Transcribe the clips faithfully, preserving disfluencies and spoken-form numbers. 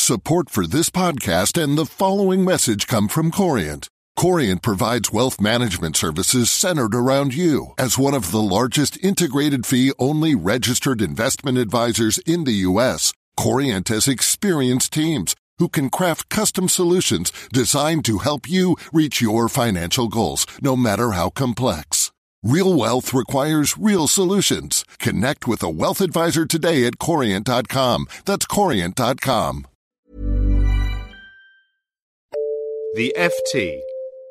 Support for this podcast and the following message come from Corient. Corient provides wealth management services centered around you. As one of the largest integrated fee-only registered investment advisors in the U S, Corient has experienced teams who can craft custom solutions designed to help you reach your financial goals, no matter how complex. Real wealth requires real solutions. Connect with a wealth advisor today at corient dot com. That's corient dot com. The F T.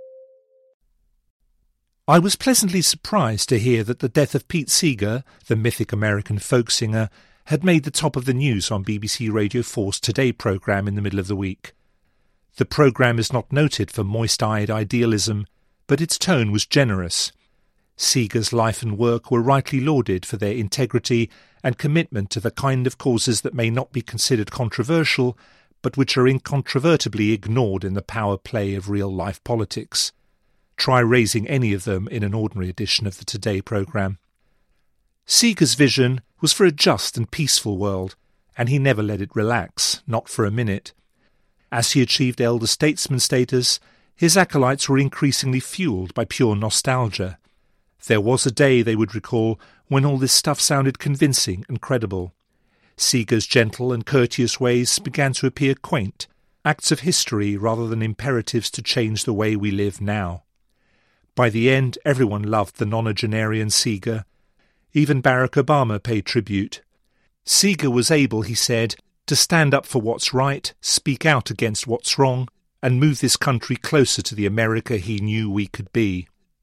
I was pleasantly surprised to hear that the death of Pete Seeger, the mythic American folk singer, had made the top of the news on B B C Radio four's Today programme in the middle of the week. The programme is not noted for moist-eyed idealism, but its tone was generous. Seeger's life and work were rightly lauded for their integrity and commitment to the kind of causes that may not be considered controversial, but which are incontrovertibly ignored in the power play of real-life politics. Try raising any of them in an ordinary edition of the Today programme. Seeger's vision was for a just and peaceful world, and he never let it relax, not for a minute. As he achieved elder statesman status, his acolytes were increasingly fuelled by pure nostalgia. There was a day, they would recall, when all this stuff sounded convincing and credible. Seeger's gentle and courteous ways began to appear quaint, acts of history rather than imperatives to change the way we live now. By the end, everyone loved the nonagenarian Seeger. Even Barack Obama paid tribute. Seeger was able, he said, to stand up for what's right, speak out against what's wrong, and move this country closer to the America he knew we could be.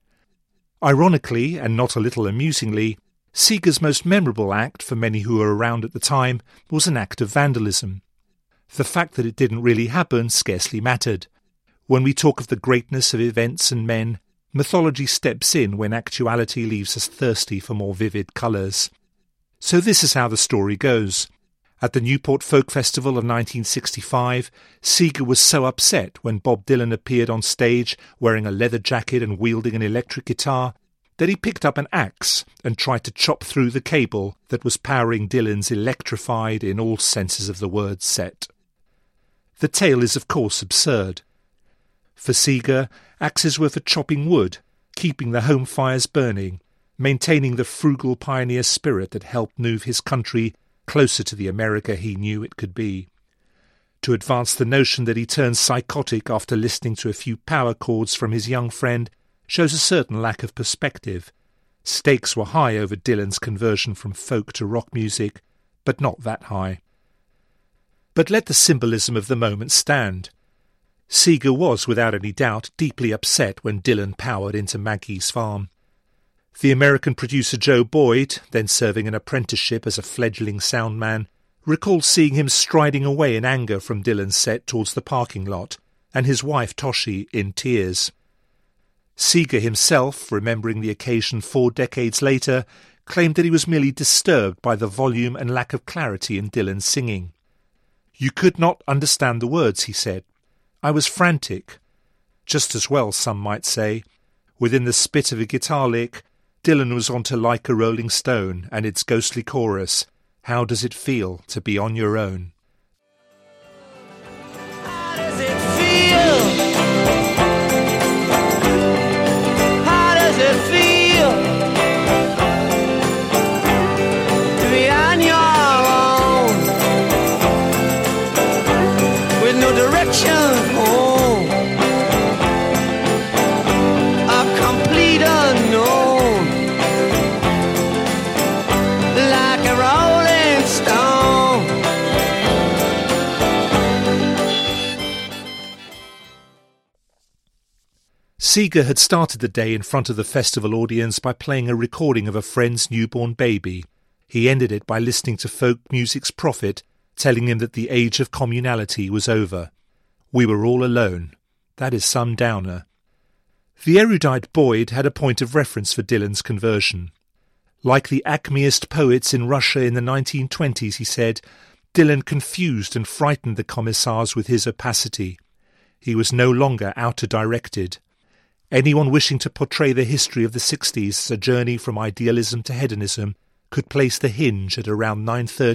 Ironically, and not a little amusingly, Seeger's most memorable act, for many who were around at the time, was an act of vandalism. The fact that it didn't really happen scarcely mattered. When we talk of the greatness of events and men, mythology steps in when actuality leaves us thirsty for more vivid colours. So this is how the story goes. At the Newport Folk Festival of nineteen sixty-five, Seeger was so upset when Bob Dylan appeared on stage wearing a leather jacket and wielding an electric guitar that he picked up an axe and tried to chop through the cable that was powering Dylan's electrified, in all senses of the word, set. The tale is of course absurd. For Seeger, axes were for chopping wood, keeping the home fires burning, maintaining the frugal pioneer spirit that helped move his country closer to the America he knew it could be. To advance the notion that he turned psychotic after listening to a few power chords from his young friend shows a certain lack of perspective. Stakes were high over Dylan's conversion from folk to rock music, but not that high. But let the symbolism of the moment stand. Seeger was, without any doubt, deeply upset when Dylan powered into Maggie's farm. The American producer Joe Boyd, then serving an apprenticeship as a fledgling sound man, recalled seeing him striding away in anger from Dylan's set towards the parking lot, and his wife Toshi in tears. Seeger himself, remembering the occasion four decades later, claimed that he was merely disturbed by the volume and lack of clarity in Dylan's singing. "You could not understand the words," he said. "I was frantic." Just as well, some might say. Within the spit of a guitar lick, Dylan was on to Like a Rolling Stone and its ghostly chorus, "How does it feel to be on your own?" How does it feel? How does it feel to be on your own with no direction home, a complete unknown, like a rolling stone? Seeger had started the day in front of the festival audience by playing a recording of a friend's newborn baby. He ended it by listening to folk music's prophet, telling him that the age of communality was over. We were all alone. That is some downer. The erudite Boyd had a point of reference for Dylan's conversion. Like the acmeist poets in Russia in the nineteen twenties, he said, Dylan confused and frightened the commissars with his opacity. He was no longer outer-directed. Anyone wishing to portray the history of the sixties as a journey from idealism to hedonism could place the hinge at around nine thirty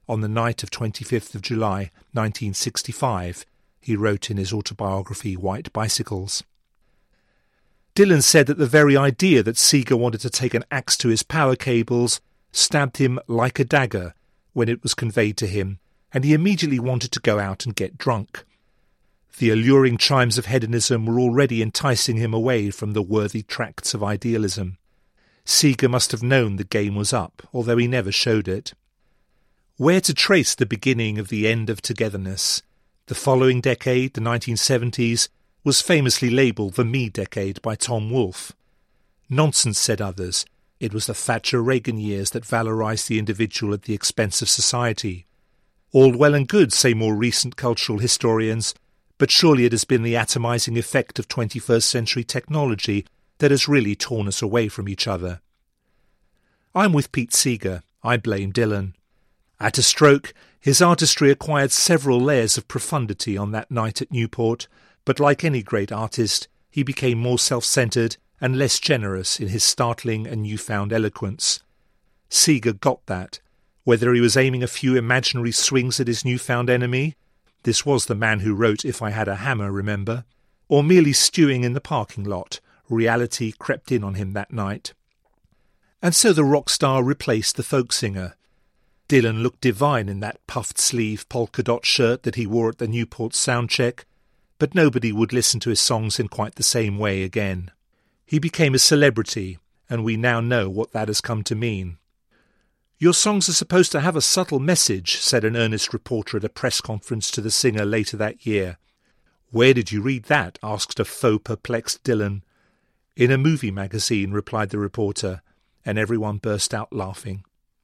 on the night of twenty-fifth of July nineteen sixty-five, he wrote in his autobiography White Bicycles. Dylan said that the very idea that Seeger wanted to take an axe to his power cables stabbed him like a dagger when it was conveyed to him, and he immediately wanted to go out and get drunk. The alluring chimes of hedonism were already enticing him away from the worthy tracts of idealism. Seeger must have known the game was up, although he never showed it. Where to trace the beginning of the end of togetherness? The following decade, the nineteen seventies, was famously labelled the Me Decade by Tom Wolfe. Nonsense, said others. It was the Thatcher-Reagan years that valorised the individual at the expense of society. All well and good, say more recent cultural historians, but surely it has been the atomising effect of twenty-first century technology that has really torn us away from each other. I'm with Pete Seeger. I blame Dylan. At a stroke, his artistry acquired several layers of profundity on that night at Newport, but like any great artist, he became more self-centred and less generous in his startling and newfound eloquence. Seeger got that. Whether he was aiming a few imaginary swings at his newfound enemy, this was the man who wrote If I Had a Hammer, remember, or merely stewing in the parking lot, reality crept in on him that night. And so the rock star replaced the folk singer. Dylan looked divine in that puffed-sleeve polka-dot shirt that he wore at the Newport soundcheck, but nobody would listen to his songs in quite the same way again. He became a celebrity, and we now know what that has come to mean. Your songs are supposed to have a subtle message, said an earnest reporter at a press conference to the singer later that year. Where did you read that? Asked a faux perplexed Dylan. In a movie magazine, replied the reporter, and everyone burst out laughing.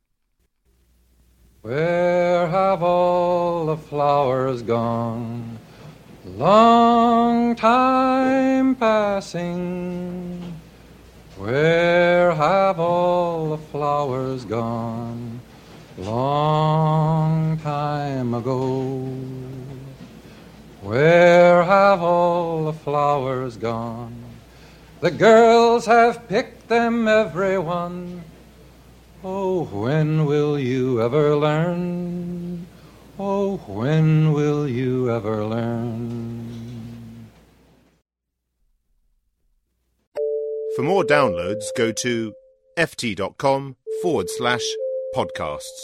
Where have all the flowers gone? Long time passing. Where have all the flowers gone? Long time ago. Where have all the flowers gone? The girls have picked them, every one. Oh, when will you ever learn? Oh, when will you ever learn? For more downloads, go to ft.com forward slash podcasts.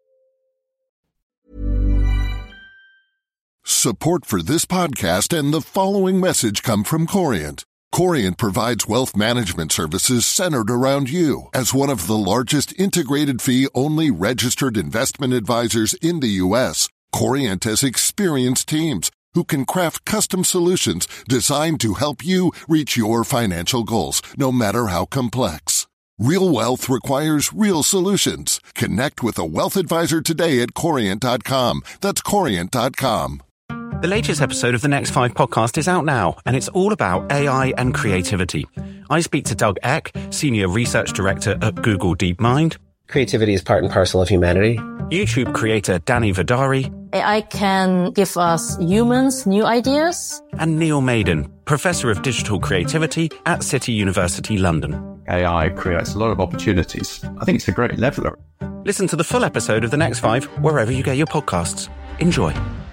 Support for this podcast and the following message come from Corient. Corient provides wealth management services centered around you. As one of the largest integrated fee-only registered investment advisors in the U S, Corient has experienced teams who can craft custom solutions designed to help you reach your financial goals, no matter how complex. Real wealth requires real solutions. Connect with a wealth advisor today at Corient dot com. That's Corient dot com. The latest episode of the Next Five podcast is out now, and it's all about A I and creativity. I speak to Doug Eck, Senior Research Director at Google DeepMind. Creativity is part and parcel of humanity. YouTube creator Danny Vidari. A I can give us humans new ideas. And Neil Maiden, Professor of Digital Creativity at City University London. A I creates a lot of opportunities. I think it's a great leveler. Listen to the full episode of The Next Five wherever you get your podcasts. Enjoy.